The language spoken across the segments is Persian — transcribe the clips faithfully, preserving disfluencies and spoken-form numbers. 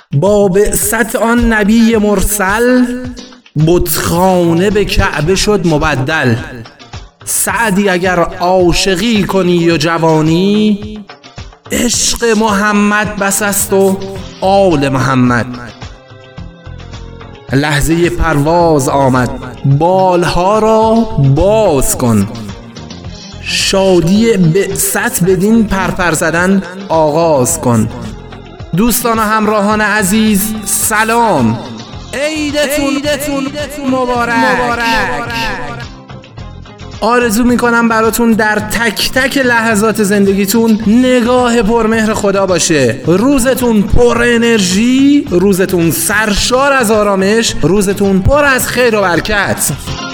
با بعثت آن نبی مرسل، بتخانه به کعبه شد مبدل. سعدی اگر عاشقی کنی و جوانی، عشق محمد بس است و آل محمد. لحظه پرواز آمد، بالها را باز کن. شادی بعثت بدین پرپر زدن آغاز کن. دوستان و همراهان عزیز سلام، عیدتون مبارک. آرزو میکنم براتون در تک تک لحظات زندگیتون نگاه پرمهر خدا باشه. روزتون پر انرژی، روزتون سرشار از آرامش، روزتون پر از خیر و برکت.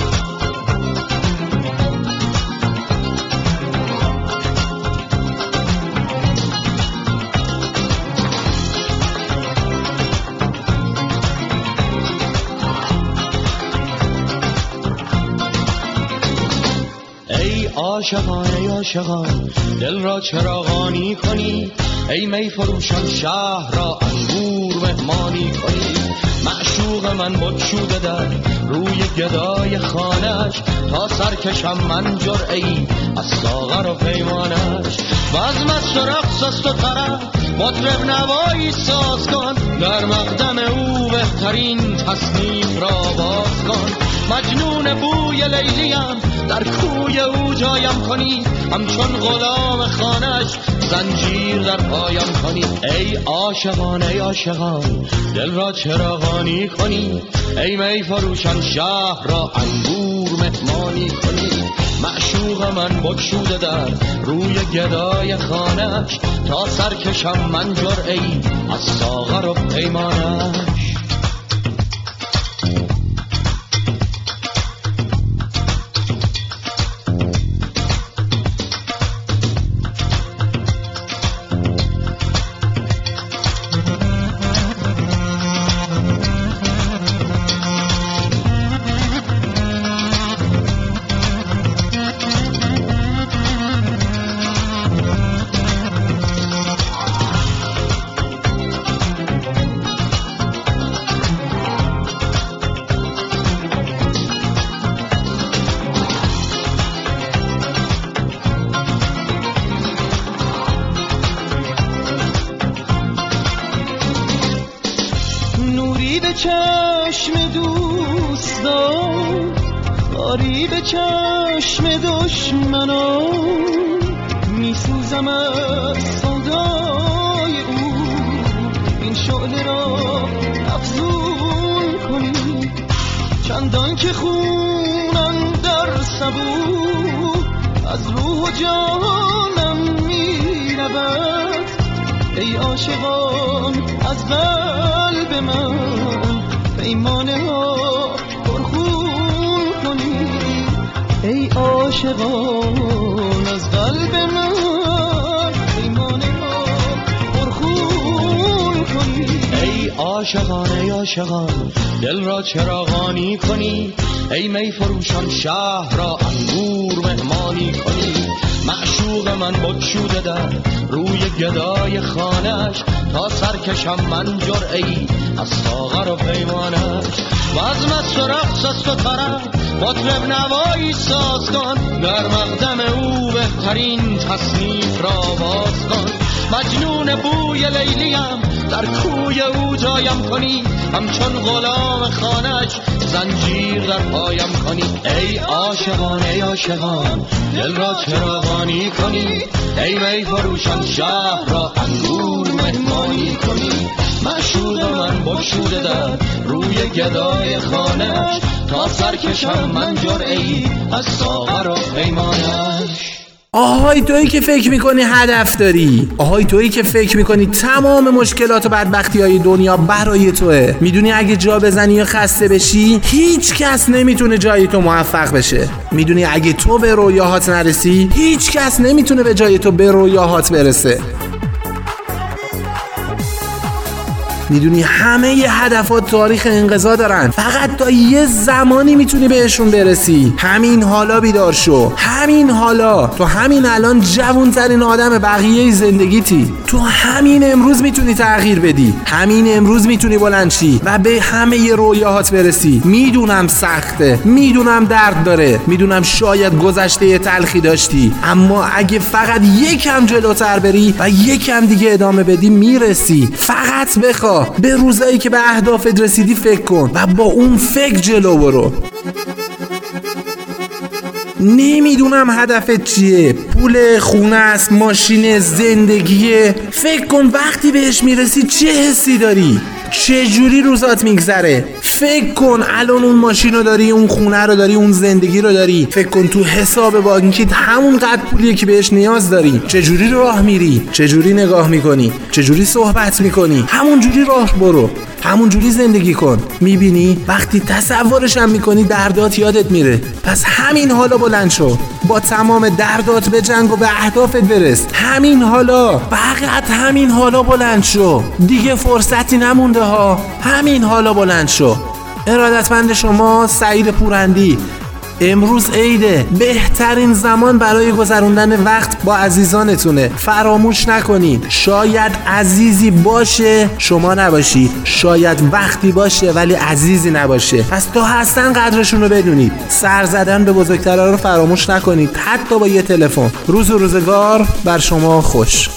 عاشقان ای عاشقان دل را چراغانی کنی، ای می فروشان شهر را انگور مهمانی کنی. معشوق من بگشوده در روی گدای خانش، تا سرکشم من جرعه‌ای از ساغر و پیمانش. بزمست و رقصست و طرب مطرب نوایی ساز کن، در مقدم او بهترین تصنیف را باز کن. مجنون بوی لیلیم در کوی او جایم کنی، همچون غلام خانش زنجیر در پایم کنی. ای عاشقان ای عاشقان دل را چراغانی کنی، ای می فروشان شهر را انگور مهمانی کنی. معشوق من بگشوده در روی گدای خانش، تا سرکشم من جرعه‌ای از ساغر و پیمانش. به چشم دوستان، آری به چشم دشمنان، میسوزم از سودای او. این شعله را افزون کنی، چندان که خونم در سبو از روح و جانم میرود. ای عاشقان از قلب من پیمانه ها پرخون کنید. ای عاشقان از قلب من پیمانه ها پرخون کنید. ای عاشقان ای عاشقان دل را چراغانی کنی، ای می فروشان شهر را انگور مهمانی کنی. معشوق من بگشوده در روی گدای خانش، تا سرکشم من جرعه‌ای از ساغر و پیمانش. بزمست و رقصست و طرب مطرب نوایی ساز کن، در مقدم او بهترین تصنیف را باز کن. مجنون بوی لیلیم در کوی او جایم کنی، همچون غلام خانش زنجیر در پایم کنی. ای عاشقان ای عاشقان دل را چراغانی کنی، ای می فروشان شهر را انگور مهمانی کنی. معشوق من بگشوده در روی گدای خانش، تا سرکشم من جرعه‌ای از ساغر و پیمانش. آهای تویی که فکر میکنی هدف داری، آهای تویی که فکر میکنی تمام مشکلات و بدبختی های دنیا برای توه. میدونی اگه جا بزنی یا خسته بشی هیچ کس نمیتونه جای تو موفق بشه. میدونی اگه تو به رویاهات نرسی هیچ کس نمیتونه به جای تو به رویاهات برسه. میدونی همه ی هدفات تاریخ انقضا دارن، فقط تا یه زمانی میتونی بهشون برسی. همین حالا بیدار شو، همین حالا. تو همین الان جوان‌ترین آدم بقیه زندگیتی. تو همین امروز میتونی تغییر بدی، همین امروز میتونی بلند شی و به همه ی رویاهات برسی. میدونم سخته، میدونم درد داره، میدونم شاید گذشته تلخی داشتی، اما اگه فقط یکم جلوتر بری و یکم دیگه ادامه بدی میرسی. فقط بخوا، به روزایی که به اهدافت رسیدی فکر کن و با اون فکر جلو برو. نمیدونم هدفت چیه، پول، خونه است، ماشین، زندگیه. فکر کن وقتی بهش میرسی چه حسی داری، چه جوری روزات میگذره. فکر کن الان اون ماشین رو داری، اون خونه رو داری، اون زندگی رو داری. فکر کن تو حساب بانکیت همون قدر پولیه که بهش نیاز داری. چه جوری راه میری، چه جوری نگاه میکنی، چه جوری صحبت میکنی. همون جوری راه برو، همون جوری زندگی کن. میبینی وقتی تصورش هم میکنی دردات یادت میره. پس همین حالا بلند شو، با تمام دردات به جنگ و به اهدافت برس. همین حالا، فقط همین حالا بلند شو. دیگه فرصتی نمونده ها. همین حالا بلند شو. ارادتمند شما، سعید پورندی. امروز عیده، بهترین زمان برای گذروندن وقت با عزیزانتونه. فراموش نکنید، شاید عزیزی باشه شما نباشی، شاید وقتی باشه ولی عزیزی نباشه. پس تا هستن قدرشون رو بدونید. سر زدن به بزرگترها رو فراموش نکنید، حتی با یه تلفن. روز و روزگار بر شما خوش.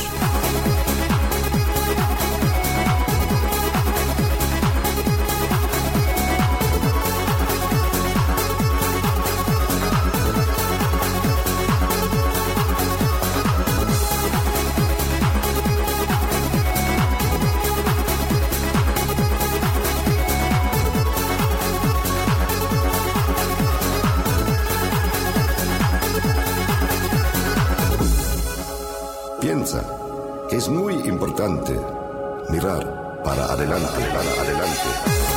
Piensa que es muy importante mirar para adelante, para adelante.